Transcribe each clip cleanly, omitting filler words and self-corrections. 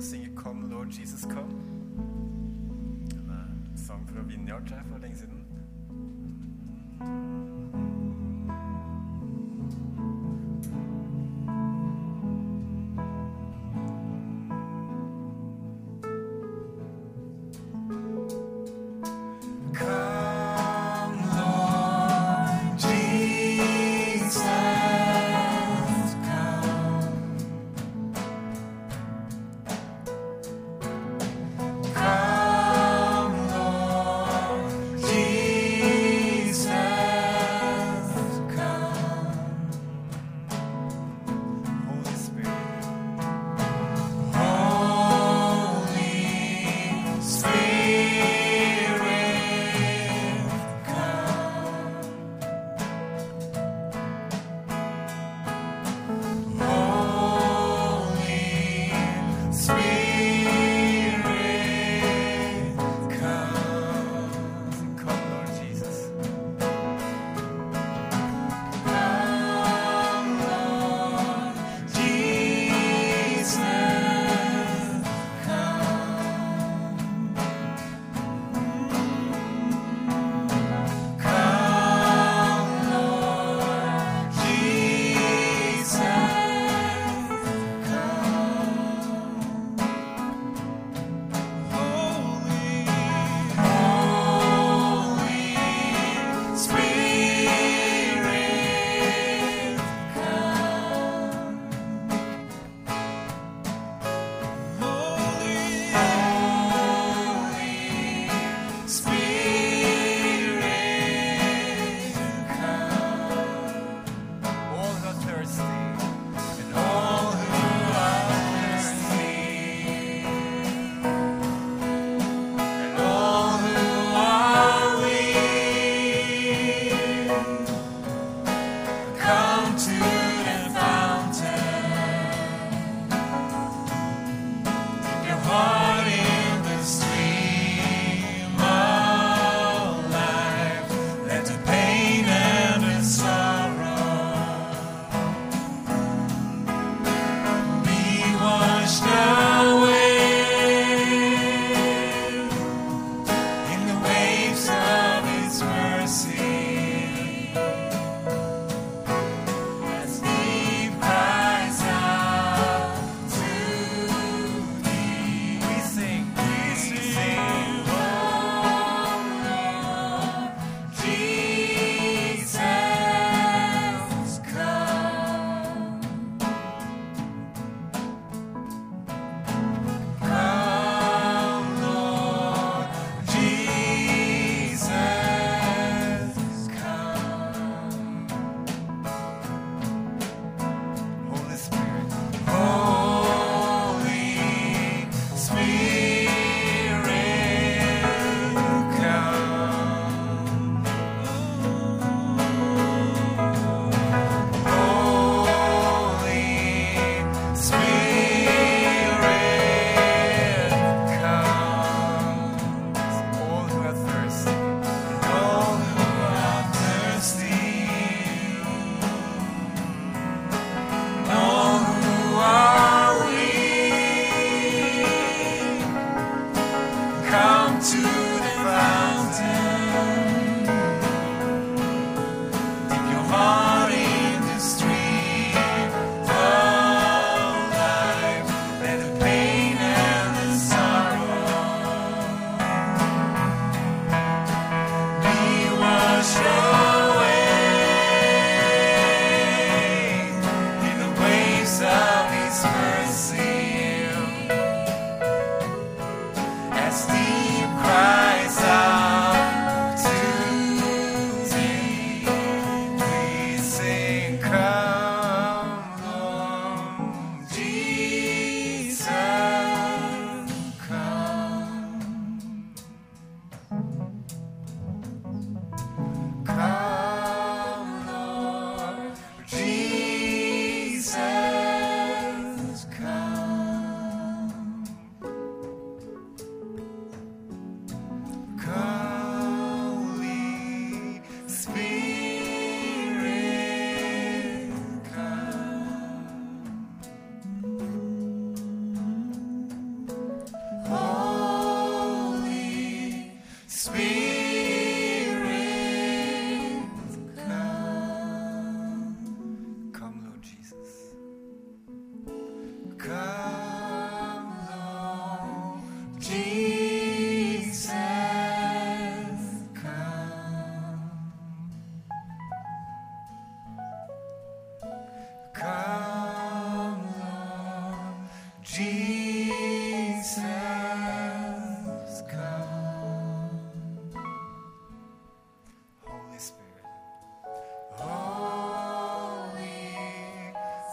å synge Come, Lord Jesus, Come. En sang fra Vineyard, tror jeg, for lenge siden. Come, Lord Jesus.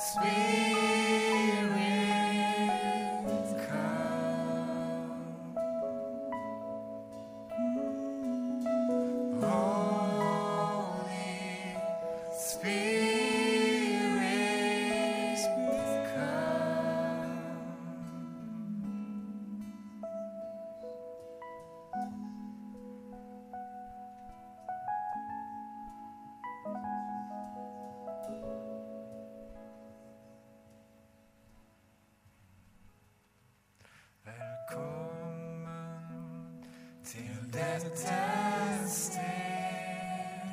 Til dette sted,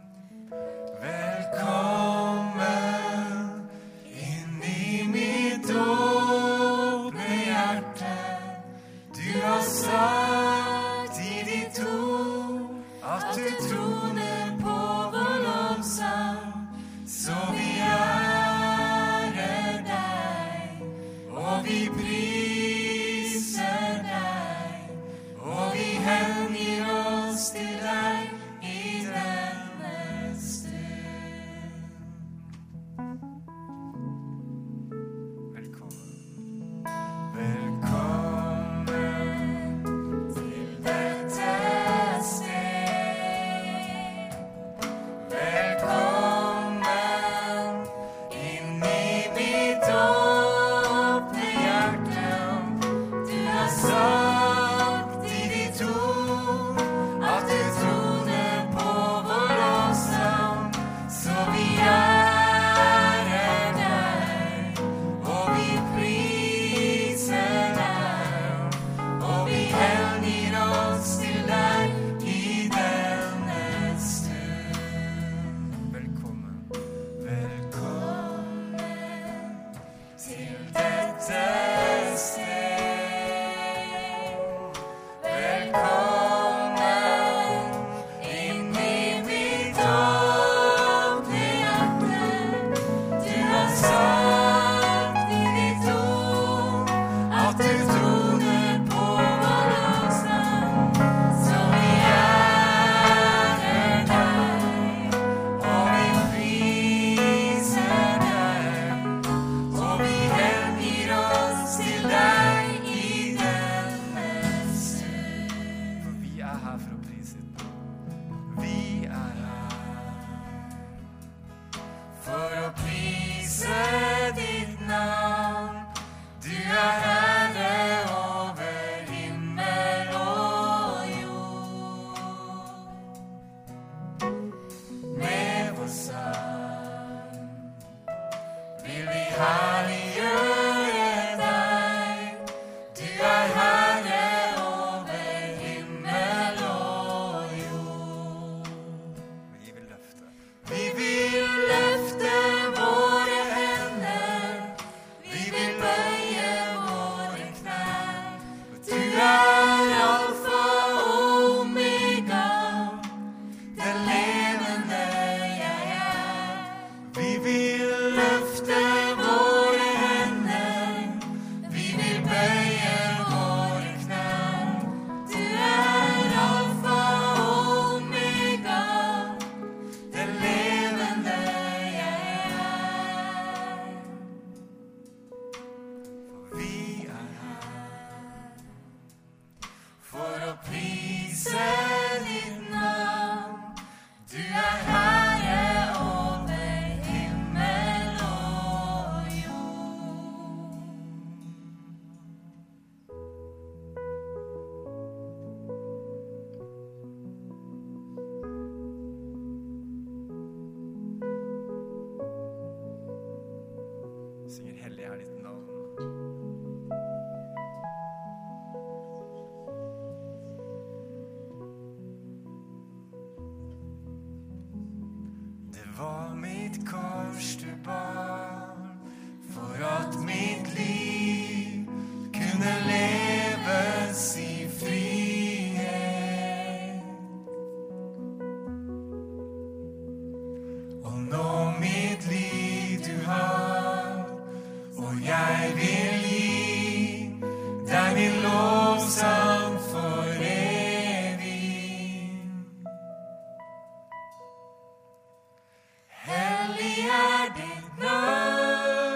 velkommen inn i mitt åpne hjerte. Du har sagt i ditt ord at du troner på vår lovsang, så vi ærer deg, og vi priser deg, og vi hengir oss til deg i denne stund. Velkommen til dette sted. Velkommen inn i mitt åpne hjerte. Du har sagt i ditt ord at du troner på vår lovsang, så vi ærer deg, og vi priser deg, og vi hengir oss til deg i denne stund. Velkommen til dette sted. Velkommen inn i mitt åpne hjerte. Du har sagt i ditt ord at du troner på vår lovsang, så vi ærer deg, og vi priser deg, og vi hengir oss til deg i denne stund. For vi er her for å prise ditt navn. Vi er her for å prise ditt navn. Du er herre over himmel og jord. Med vår sang vil vi herliggjøre deg. Du er herre over himmel og jord. Vi vil løfte våre hender. Vi vil bøye våre knær. Du er alfa og omega, den levende jeg er. Vi vil løfte våre hender. Vi vil bøye våre knær. Du er alfa og omega, den levende jeg er. For vi er her for å prise ditt navn. Du er herre over himmel og jord. Synger hellig er ditt navn. Det var mitt kors du bar, for at mitt liv kunne leves i frihet. Og nå mitt liv du har, og jeg vil gi deg min lovsang for evig. Hellig er ditt navn.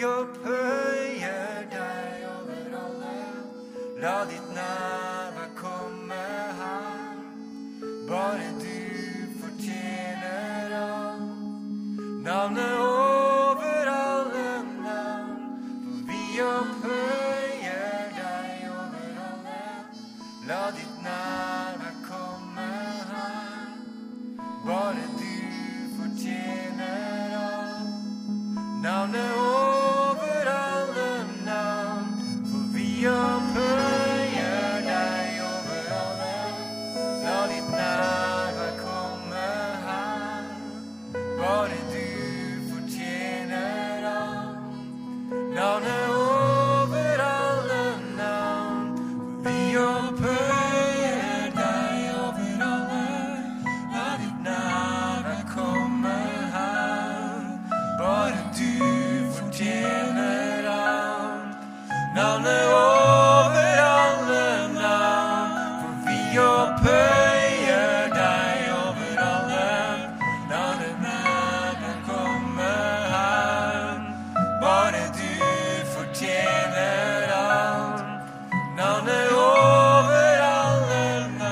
opphøyer deg over alle. La ditt nærvær komme her. Bare du fortjener alt. Navnet over alle navn. For vi opphøyer deg over alle. La ditt nærvær komme her. Bare du fortjener alt. Navnet over alle navn. For vi opphøyer deg over alle. La ditt nærvær komme her. Bare du fortjener alt. Navnet over alle navn. For vi opphøyer deg over alle. La ditt nærvær komme her. Bare du fortjener alt. Navnet over alle navn. For vi opphøyer deg over alle. La ditt nærvær komme her. Bare du fortjener alt. Navnet over alle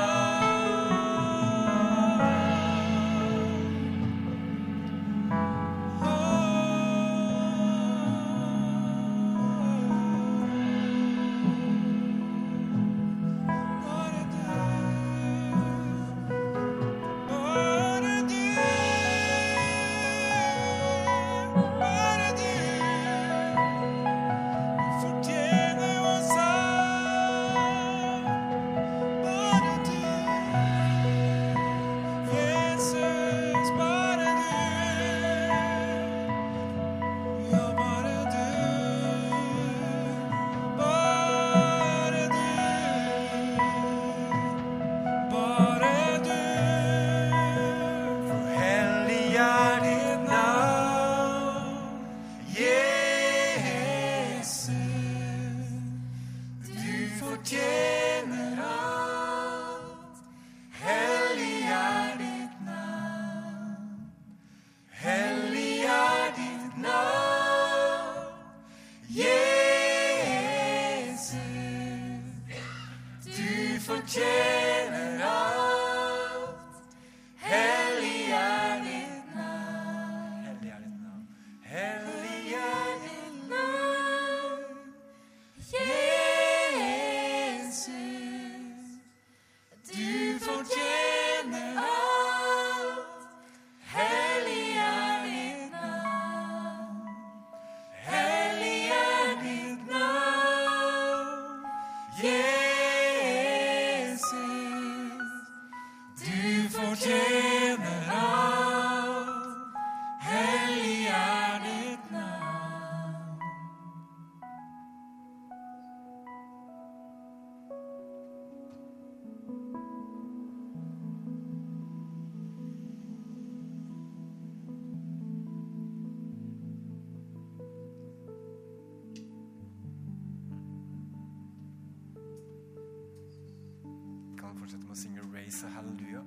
Fortsette med å synge Raise a Hallelujah.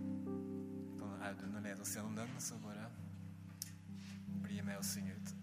Kan Audun lede oss gjennom den, så bare bli med og synge ut.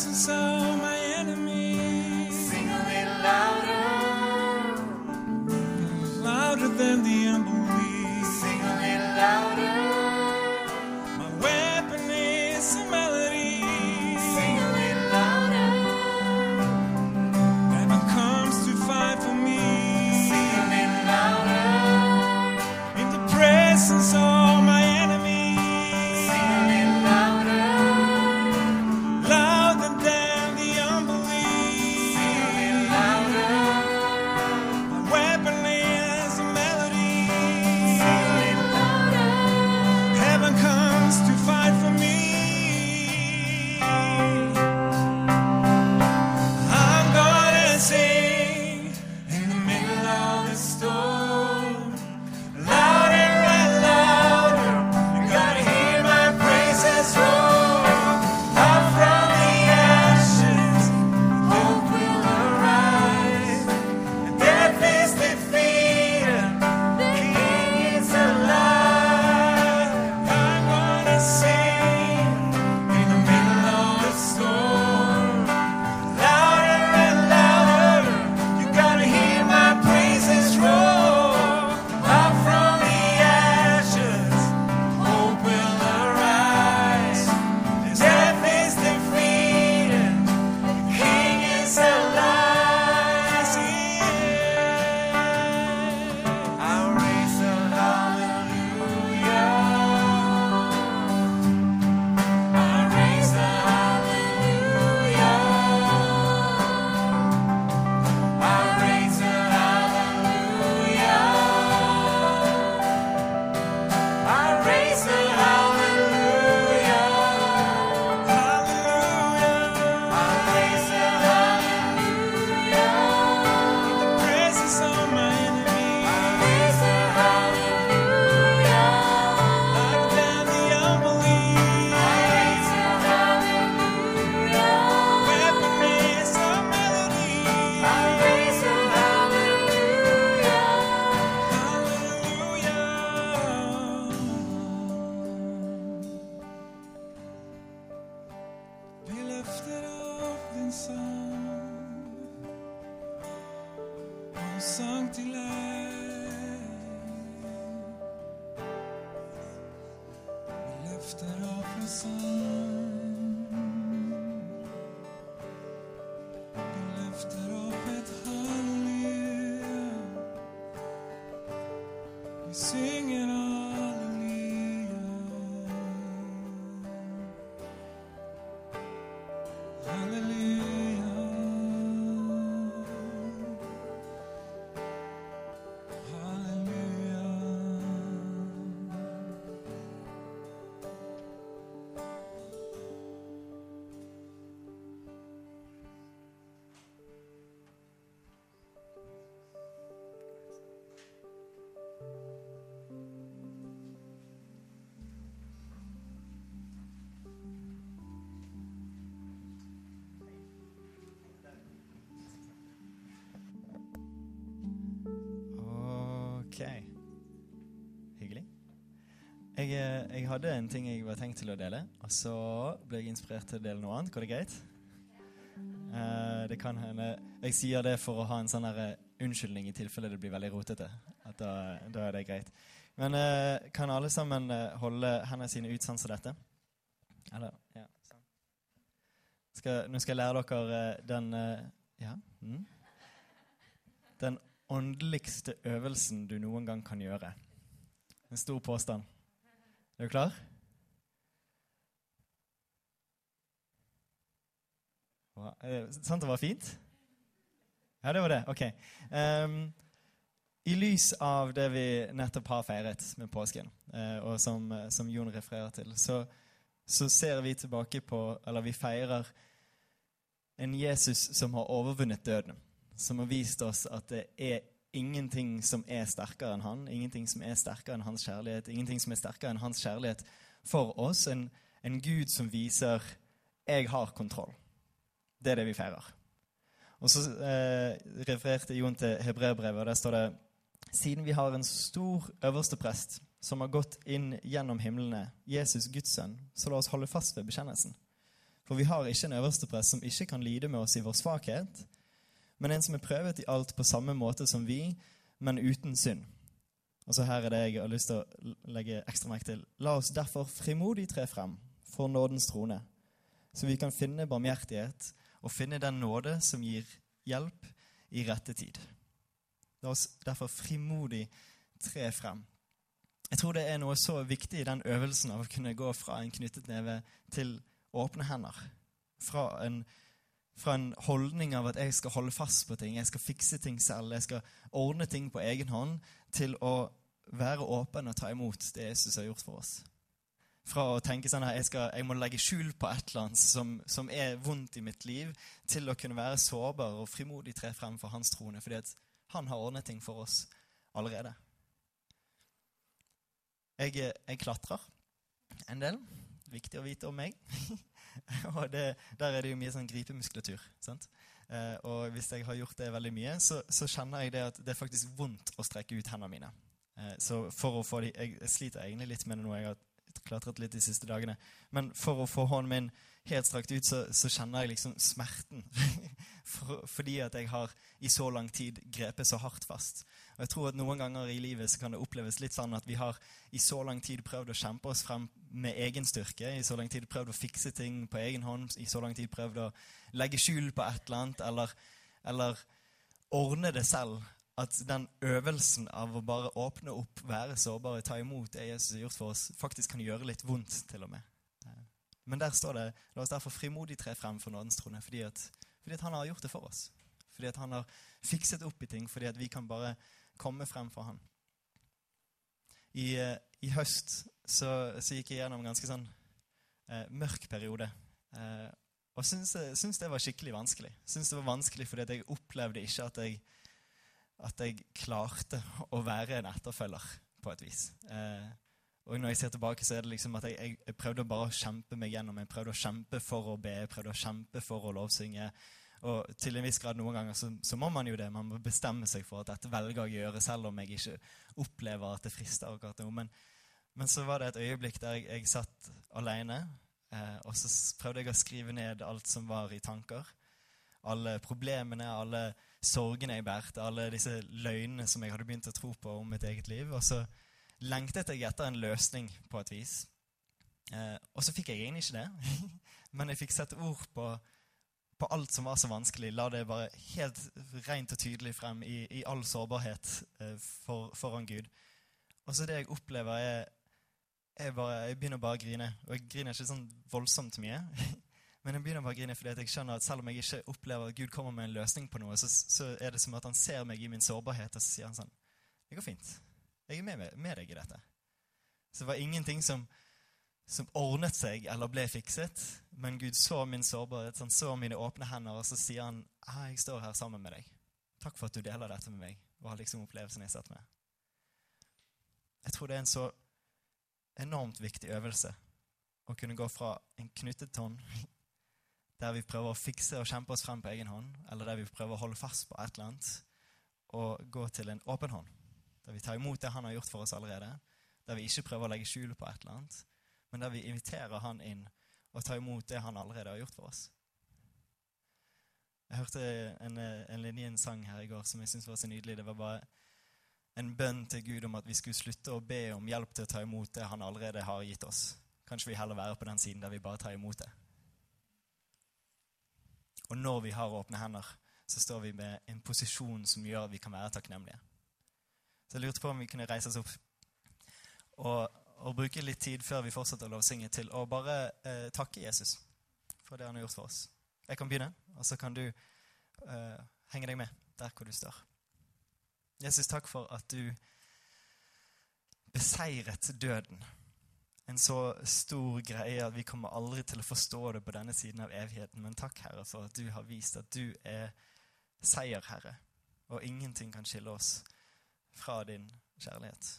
presence of my enemies. Sing a little louder, louder than the unbelief. Sing a little louder. My weapon is a melody. Sing a little louder. Heaven comes to fight for me. Sing a little louder. In the presence of my enemies. Sing a little louder. Louder than the unbelief. Sing a little louder. My weapon is a melody. Sing a little louder. Heaven comes to fight for me. I'm gonna sing in the middle of the storm. Louder and louder, you gotta hear my praises roar. Up from the ashes, hope will arise. Death is defeated, the King is alive. I'm gonna sing in the middle of the storm. Louder and louder, you gotta hear my praises roar. Up from the ashes, hope will arise. Death is defeated, the King is alive. I'll raise a hallelujah. I'll raise a hallelujah. I'll raise a hallelujah. I'll raise a hallelujah. Hallelujah. I'll raise a hallelujah. In the presence of my enemies. I'll raise a hallelujah. Louder than the unbelief. I'll raise a hallelujah. Weapon is a melody. I'll raise a hallelujah. Hallelujah. Be lifted up in song, oh song delight. Be lifted up in song, be lifted up at hallelujah. We sing it hallelujah. Hallelujah. Hallelujah. Ok. Hyggelig. Jeg hadde en ting jeg var tenkt til å dele, og så ble jeg inspirert til å dele noe annet. Går det greit? Det kan hende. Jeg sier det for å ha en sånn der unnskyldning i tilfelle det blir veldig rotete. At da er det greit. Men kan alle sammen holde hendene sine ut sånn som dette? Eller, ja, sånn. Nå skal jeg lære dere den, den åndeligste øvelsen du noen gang kan gjøre. En stor påstand. Er du klar? Sant det var fint? Ja, det var det. Ok. I lys av det vi nettopp har feiret med påsken, og som Jon refererer til, så ser vi tilbake på, eller vi feirer en Jesus som har overvunnet døden, som har vist oss at det er ingenting som er sterkere enn han, ingenting som er sterkere enn hans kjærlighet, ingenting som er sterkere enn hans kjærlighet for oss, en Gud som viser jeg har kontroll. Det er det vi feirer. Og så refererte Jon til Hebreerbrevet, og der står det: siden vi har en stor øverste prest som har gått inn gjennom himmelene, Jesus Guds sønn, så la oss holde fast ved bekjennelsen. For vi har ikke en øverste prest som ikke kan lide med oss i vår svakhet, men en som er prøvet i alt på samme måte som vi, men uten synd. Og så her er det jeg har lyst til å legge ekstra merke til. La oss derfor frimodig tre frem for nådens trone, så vi kan finne barmhjertighet og finne den nåde som gir hjelp i rette tid. La oss derfor frimodig tre frem. Jeg tror det er noe så viktig i den øvelsen av å kunne gå fra en knyttet neve til åpne hender. Fra en holdning av at jeg skal holde fast på ting, jeg skal fikse ting selv, jeg skal ordne ting på egen hånd, til å være åpen og ta imot det Jesus har gjort for oss. Fra å tenke sånn at jeg må legge skjul på et eller annet som er vondt i mitt liv, til å kunne være sårbar og frimodig tre frem for hans trone, fordi at han har ordnet ting for oss allerede. Jeg klatrer en del, viktig å vite om meg. Og der er det jo mye sånn gripemuskulatur, sant? Og hvis jeg har gjort det veldig mye, så kjenner jeg det at det er faktisk vondt å strekke ut hendene mine. Så for å få jeg sliter egentlig litt med det nå, jeg har klatret litt de siste dagene, men for å få hånden min helt strakt ut, så kjenner jeg liksom smerten, fordi at jeg har i så lang tid grepet så hardt fast. Og jeg tror at noen ganger i livet så kan det oppleves litt sånn at vi har i så lang tid prøvd å kjempe oss frem med egen styrke, i så lang tid prøvd å fikse ting på egen hånd, i så lang tid prøvd å legge skjul på et eller annet, eller ordne det selv, at den øvelsen av å bare åpne opp, være sårbar, ta imot det Jesus har gjort for oss, faktisk kan gjøre litt vondt til og med. Men der står det, la oss derfor frimodig tre frem for nådens trone, fordi at han har gjort det for oss. Fordi at han har fikset opp i ting, fordi at vi kan bare komme frem for han. I høst så gikk jeg gjennom en ganske sånn mørk periode, og synes det var skikkelig vanskelig. Synes det var vanskelig fordi at jeg opplevde ikke at jeg klarte å være en etterfølger på et vis. Og når jeg ser tilbake, så er det liksom at jeg prøvde bare å kjempe meg gjennom. Jeg prøvde å kjempe for å be, jeg prøvde å kjempe for å lovsynge. Og til en viss grad noen ganger så må man jo det. Man må bestemme seg for at dette velger jeg å gjøre, selv om jeg ikke opplever at det frister akkurat noe. Men så var det et øyeblikk der jeg satt alene, og så prøvde jeg å skrive ned alt som var i tanker. Alle problemene, alle sorgene jeg bærte, alle disse løgnene som jeg hadde begynt å tro på om mitt eget liv. Og så lengtet jeg etter en løsning på et vis. Og så fikk jeg egentlig ikke det. Men jeg fikk sette ord på alt som var så vanskelig. La det bare helt rent og tydelig frem i all sårbarhet foran Gud. Og så det jeg opplever jeg begynner bare å grine. Og jeg griner ikke sånn voldsomt mye. Men jeg begynner bare å grine fordi at jeg skjønner at selv om jeg ikke opplever at Gud kommer med en løsning på noe, så er det som at han ser meg i min sårbarhet, og så sier han sånn, det går fint. Jeg er med deg i dette. Så det var ingenting som ordnet seg eller ble fikset, men Gud så min sårbarhet, han så mine åpne hender, og så sier han, jeg står her sammen med deg. Takk for at du deler dette med meg, og har liksom opplevelsen jeg satt med. Jeg tror det er en så enormt viktig øvelse å kunne gå fra en knyttet hånd, der vi prøver å fikse og kjempe oss frem på egen hånd, eller der vi prøver å holde fast på et eller annet, og gå til en åpen hånd. Der vi tar imot det han har gjort for oss allerede, der vi ikke prøver å legge skjul på et eller annet, men der vi inviterer han inn og tar imot det han allerede har gjort for oss. Jeg hørte en linje i en sang her i går som jeg synes var så nydelig. Det var bare en bønn til Gud om at vi skulle slutte å be om hjelp til å ta imot det han allerede har gitt oss. Kanskje vi heller være på den siden der vi bare tar imot det. Og når vi har åpne hender, så står vi med en posisjon som gjør at vi kan være takknemlige. Så jeg lurte på om vi kunne reise oss opp og bruke litt tid før vi fortsetter å lovsynge til å bare takke Jesus for det han har gjort for oss. Jeg kan begynne, og så kan du henge deg med der hvor du står. Jesus, takk for at du beseiret døden. En så stor greie at vi kommer aldri til å forstå det på denne siden av evigheten. Men takk, Herre, for at du har vist at du er seierherre, og ingenting kan skille oss fra din kjærlighet.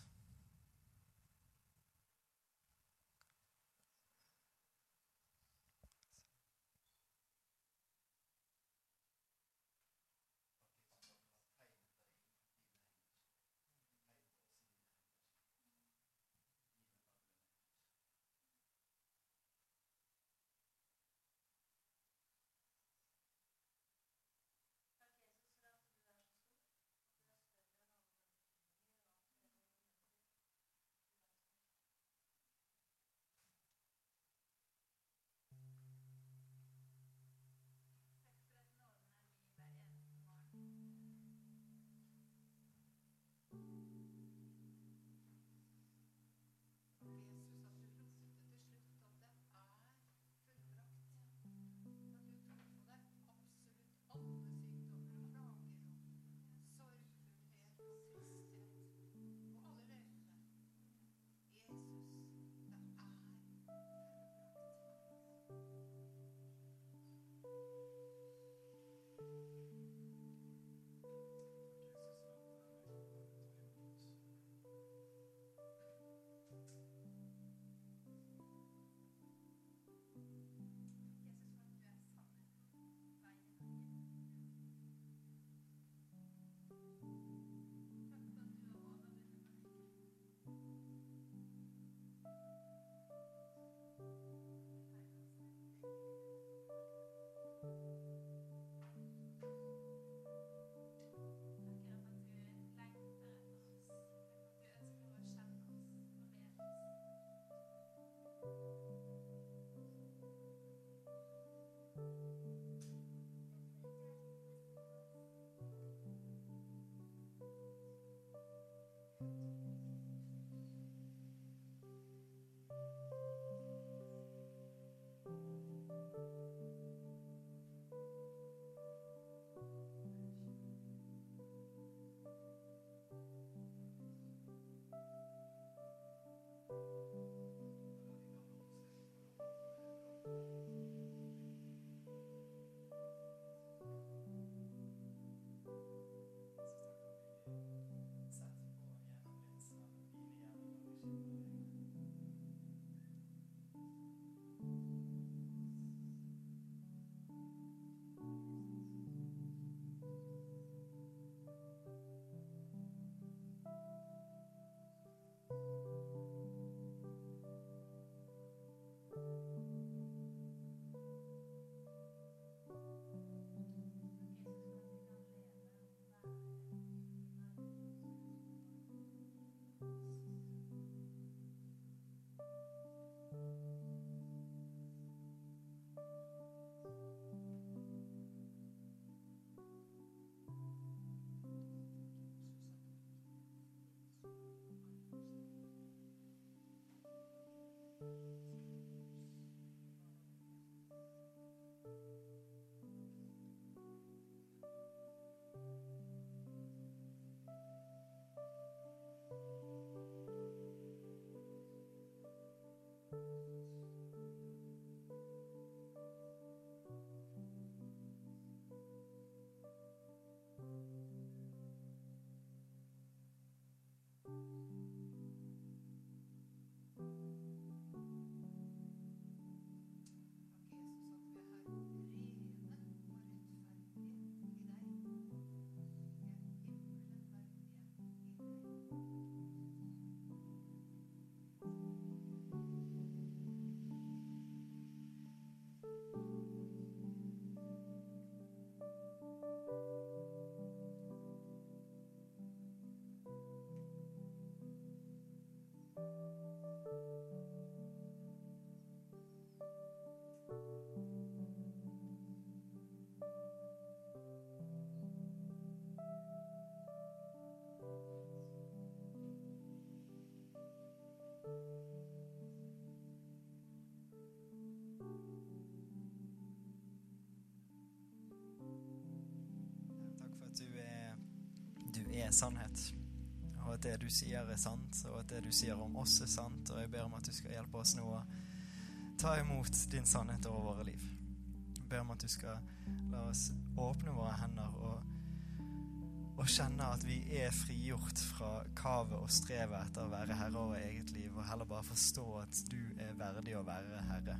sannhet. Og at det du sier sant, og at det du sier om oss sant. Og jeg ber om at du skal hjelpe oss nå å ta imot din sannhet over våre liv. Jeg ber om at du skal la oss åpne våre hender og kjenne at vi frigjort fra kavet og strevet etter å være herre over eget liv, og heller bare forstå at du verdig å være herre.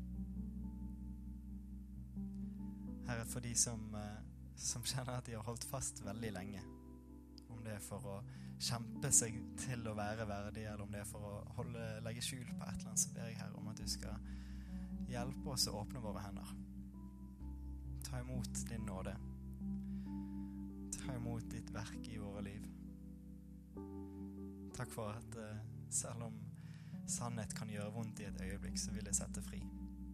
Herre, for de som kjenner at de har holdt fast veldig lenge, om det er for å kjempe seg til å være verdig, eller om det er for å legge skjul på et eller annet, så ber jeg Herre om at du skal hjelpe oss å åpne våre hender. Ta imot din nåde. Ta imot ditt verk i våre liv. Takk for at selv om sannhet kan gjøre vondt i et øyeblikk, så vil det sette fri.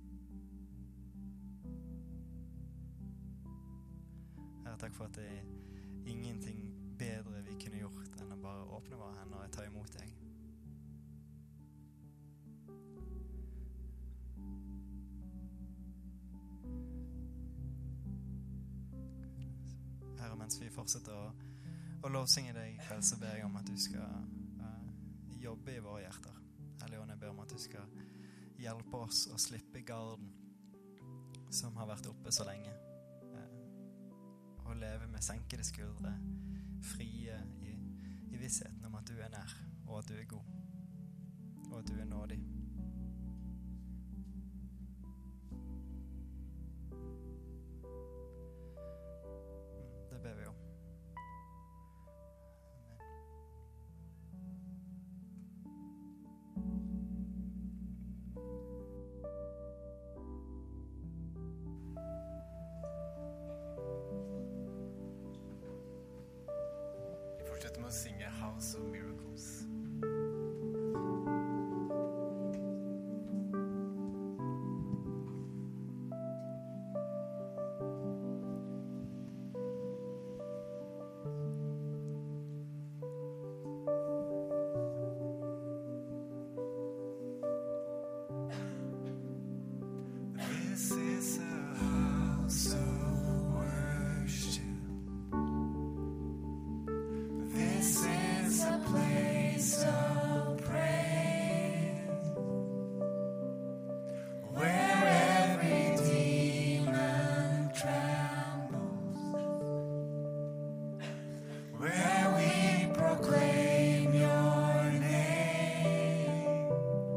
Herre, takk for at det er ingenting bedre vi kunne gjort enn å bare åpne våre hender og ta imot deg. Herre, mens vi fortsetter å lovsynge deg i kveld, så ber jeg om at du skal jobbe i våre hjerter. Helligånd, jeg ber om at du skal hjelpe oss å slippe garden som har vært oppe så lenge. Og leve med senkede skuldre, frie i vissheten om at du er nær, og at du er god, og at du er nådig. Det ber vi om. Vi fortsetter med å synge House of Miracles. This is a house of worship. This is a place of praise, where every demon trembles, where we proclaim your name.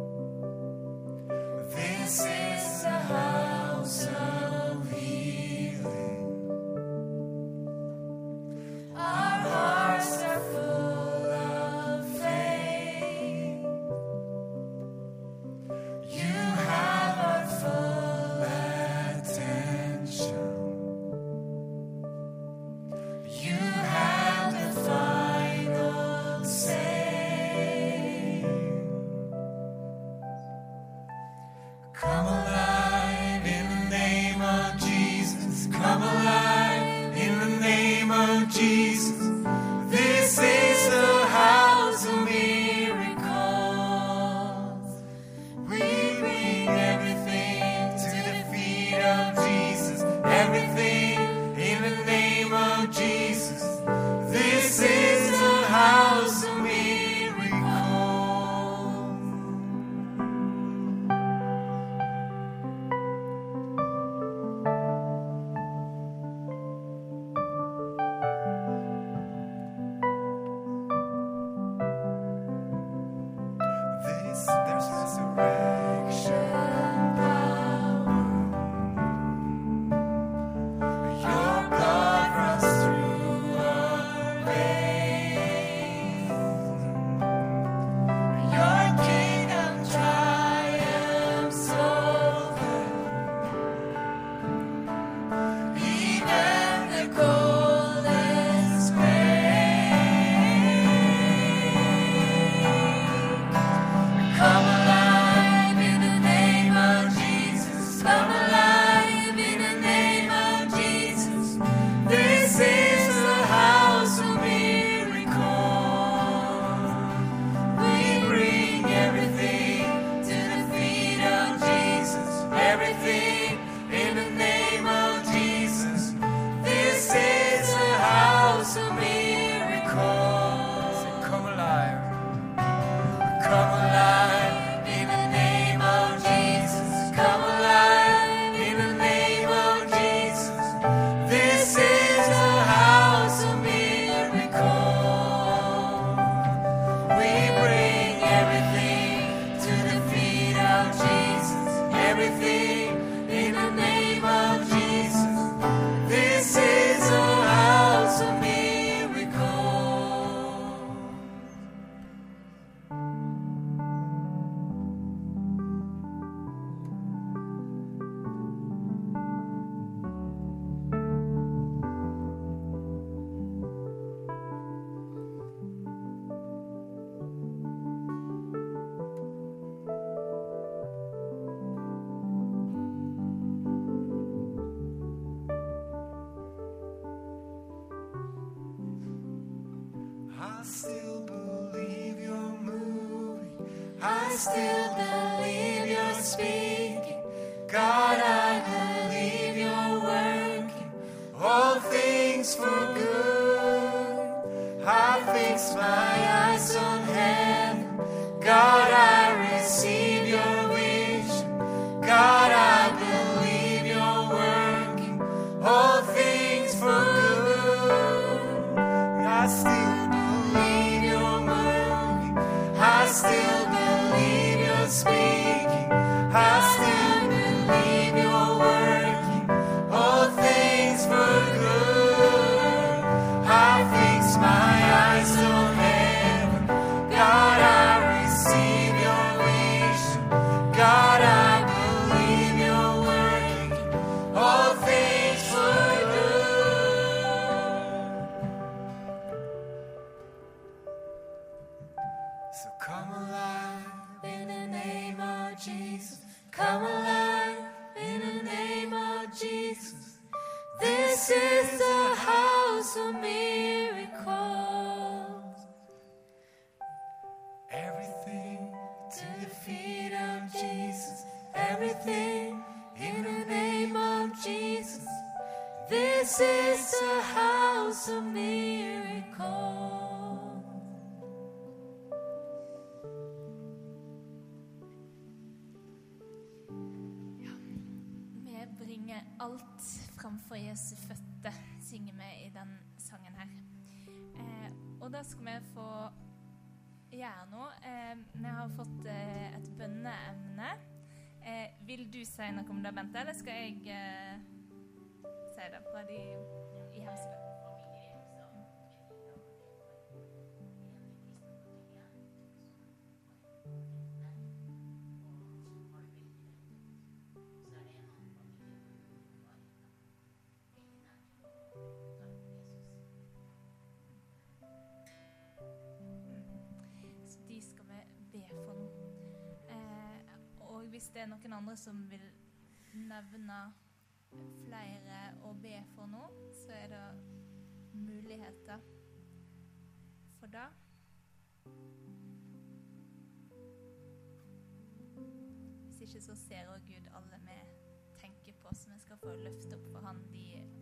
This is a house of healing. Our hearts are full of faith. You have our full attention. You have the final say. Come alive in the name of Jesus. Come alive in the name of Jesus. This is the house of miracles. We bring everything to the feet of Jesus. Everything in the name of Jesus. This is the house of miracles. I still believe you're moving. I still believe you're speaking. God, I believe you're working all things for good. I fix my eyes on heaven. God, I receive your vision. God, I believe you're working all things for good. I still believe you're moving. I still believe you're speaking. I still believe you're working all things for good. I fix my eyes on heaven. God, I receive your vision. God, I believe you're working all things for good. So come alive in the name of Jesus. Come alive in the name of Jesus. This is the house of miracles. Everything to the feet of Jesus. Everything in the name of Jesus. This is the house of miracles. Vi bringer alt framfor Jesu føtter, synger vi i den sangen her. Og da skal vi få gjøre noe. Vi har fått et bønneemne. Vil du si noe om det, Bente, eller skal jeg si det fra de i Hemsedal? Så de skal vi be for nå. Og hvis det er noen andre som vil nevne flere å be for nå, så er det muligheter for det. Hvis ikke så ser også Gud alle vi tenker på, som vi skal få løfte opp for han.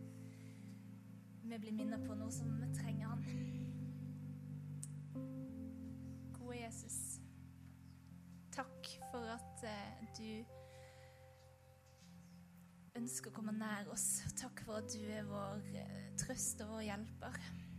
Vi blir minnet på noe som vi trenger han. Gode Jesus, takk for at du ønsker å komme nær oss. Takk for at du er vår trøst og vår hjelper.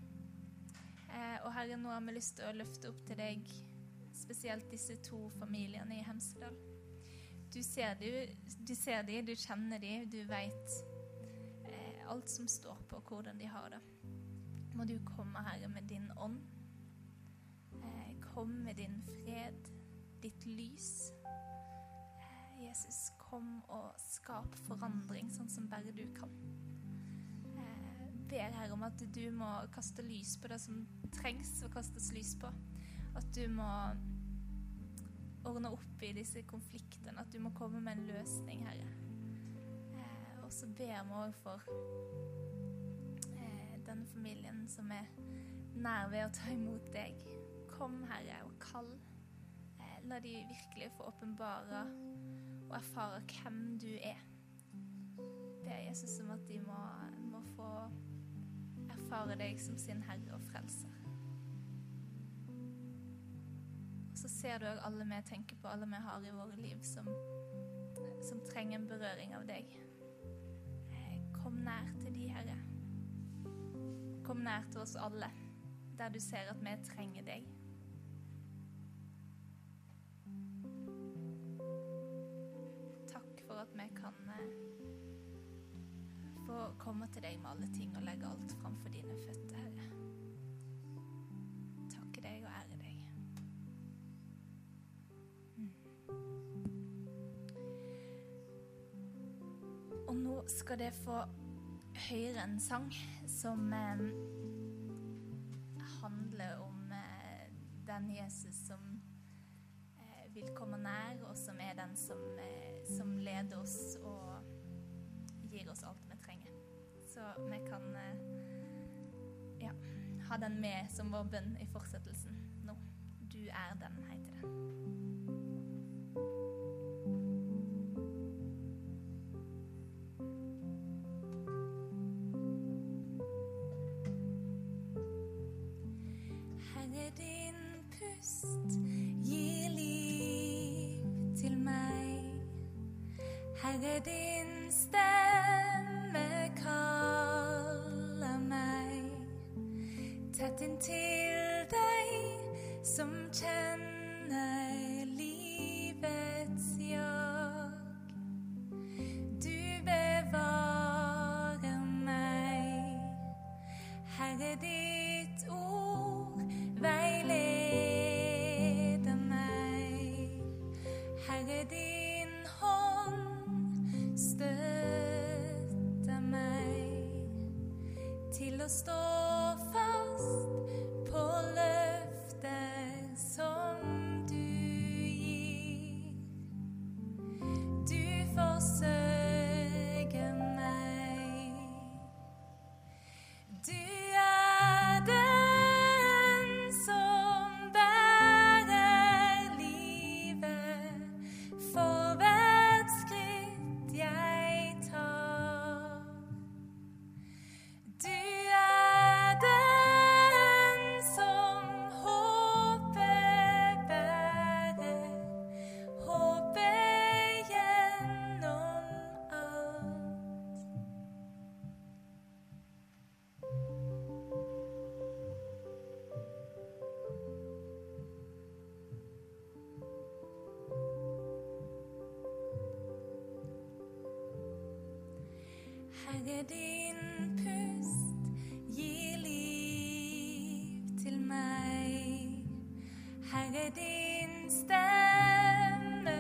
Og Herre, nå har vi lyst til å løfte opp til deg spesielt disse to familiene i Hemsedal. Du ser dem, du kjenner dem, du vet alt som står på, hvordan de har det. Må du komme, Herre, med din ånd. Kom med din fred, ditt lys. Jesus, kom og skap forandring, sånn som bare du kan. Ber Herre om at du må kaste lys på det som trengs å kastes lys på. At du må ordne opp i disse konfliktene, at du må komme med en løsning, Herre. Og så ber vi også for denne familien som er nær ved å ta imot deg. Kom, Herre, og kall. La de virkelig få åpenbare og erfare hvem du er. Ber Jesus om at de må få erfare deg som sin Herre og frelser. Og så ser du også alle vi tenker på, alle vi har i våre liv som trenger en berøring av deg. Kom nær til de, Herre. Kom nær til oss alle, der du ser at vi trenger deg. Takk for at vi kan få komme til deg med alle ting og legge alt framfor dine føtter, Herre. Takke deg og ære deg. Og nå skal det få høre en sang som handler om den Jesus som vil komme nær, og som er den som leder oss og gir oss alt vi trenger. Så vi kan ha den med som vår bønn i fortsettelsen nå. Du den, heter det. Herre, din pust gir liv til meg. Herre, din stemme kaller meg tett inntil deg, som kjenner livets jag. Du bevarer meg. Herre, ditt ord veileder meg. Herre, din hånd støtter meg til å stå fast på løftet som du gir. Du forsørger meg. Du den som bærer livet for hvert skritt jeg tar. Du den som håpet bærer, håpet gjennom alt. Herre, din pust gir liv til meg. Herre, din stemme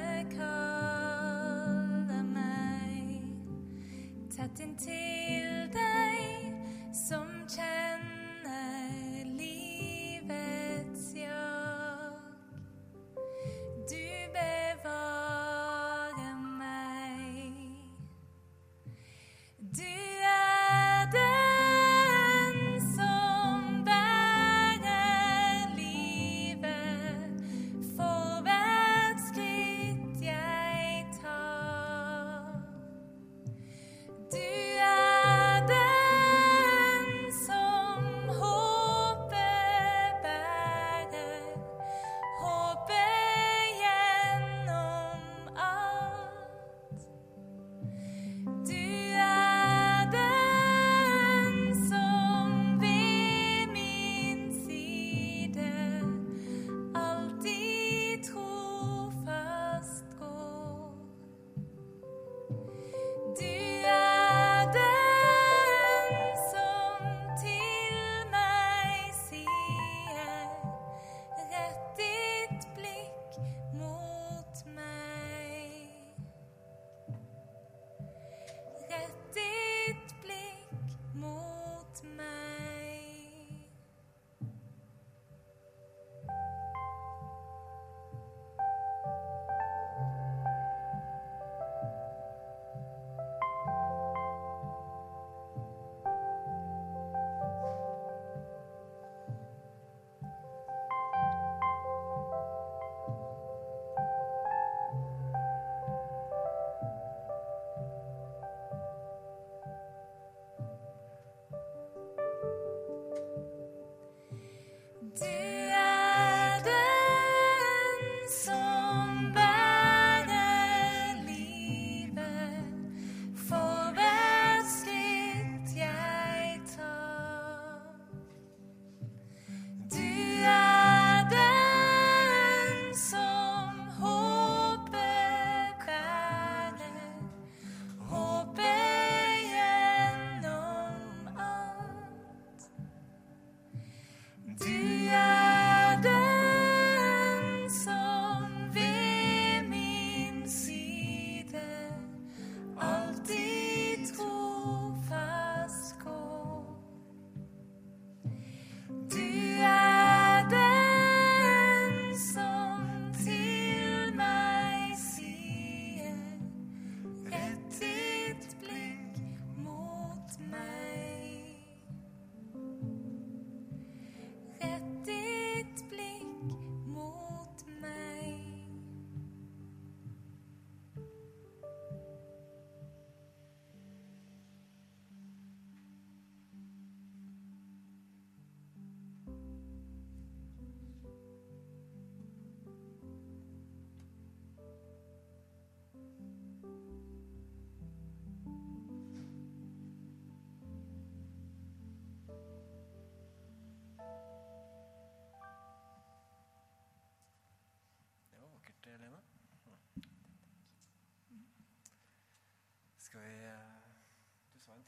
kaller meg tett inntil deg, som kjenner livets jag. Du bevarer meg. Du den som bærer livet for hvert skritt jeg tar. Du den som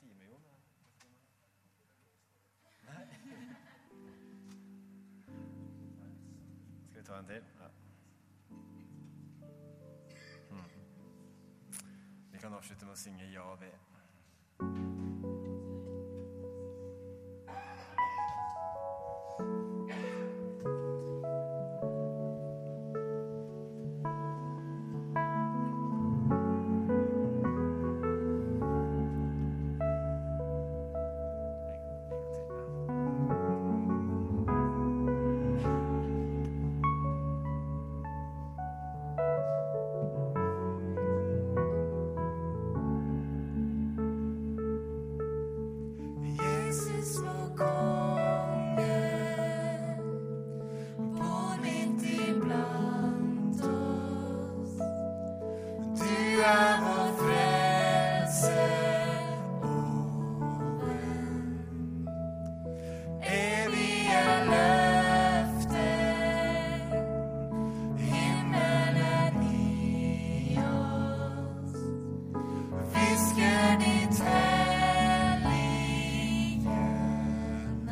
time, Jon? Nei. Skal vi ta en til? Ja. Vi kan avslutte med å synge Ja ved. Visker ditt hellige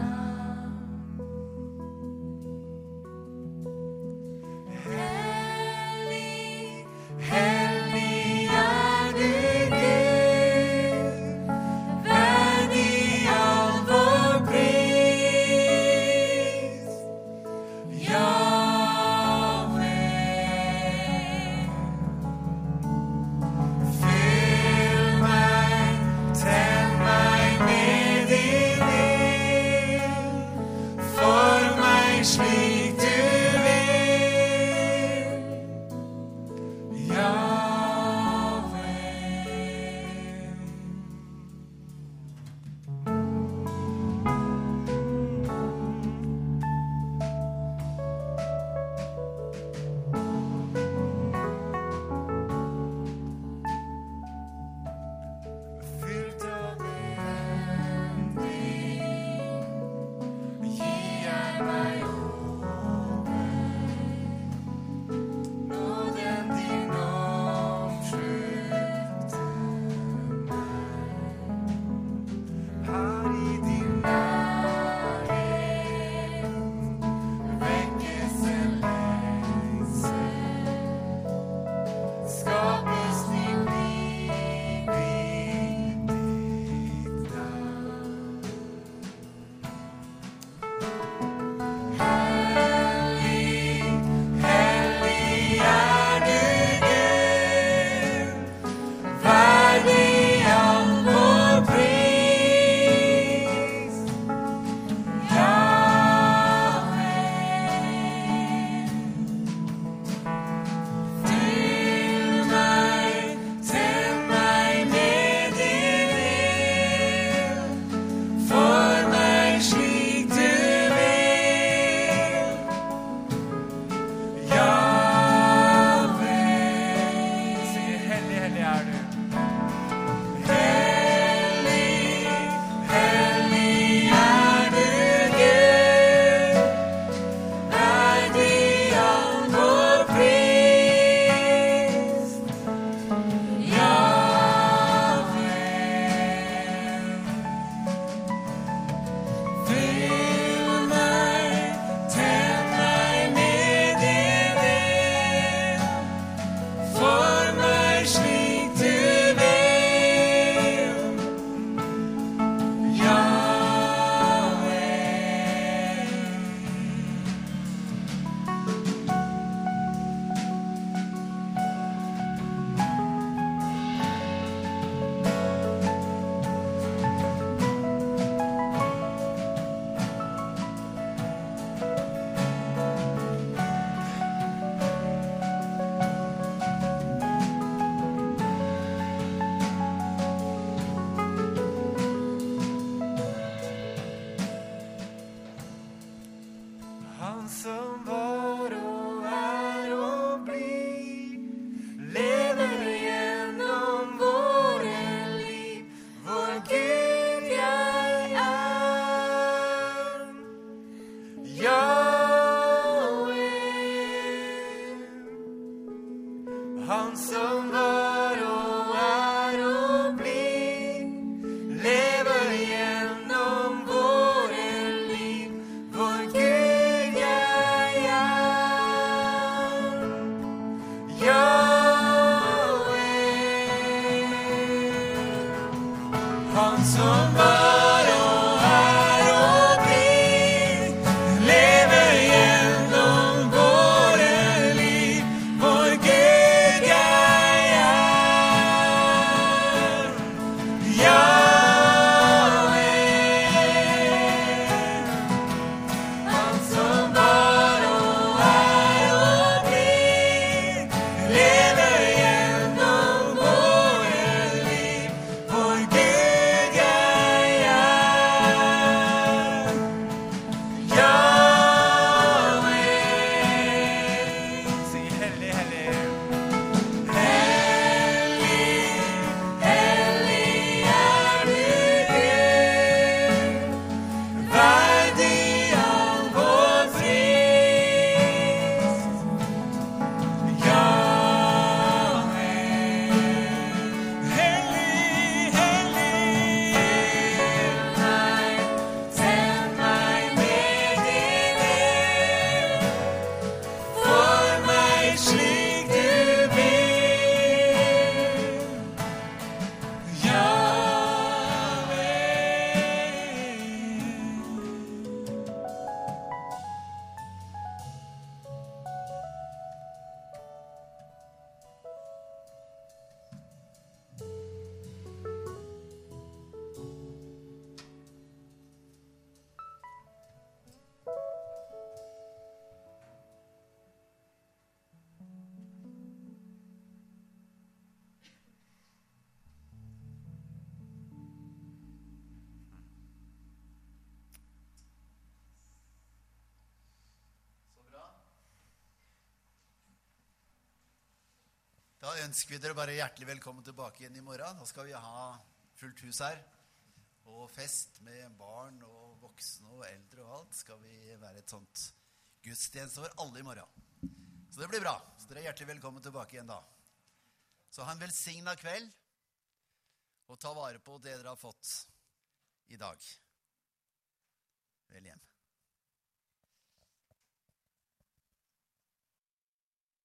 Da ønsker vi dere bare hjertelig velkommen tilbake igjen i morgen. Nå skal vi ha fullt hus her, og fest med barn og voksne og eldre og alt. Skal vi være et sånt gudstjeneste for alle i morgen. Så det blir bra. Så dere er hjertelig velkommen tilbake igjen da. Så ha en velsignet kveld, og ta vare på det dere har fått i dag.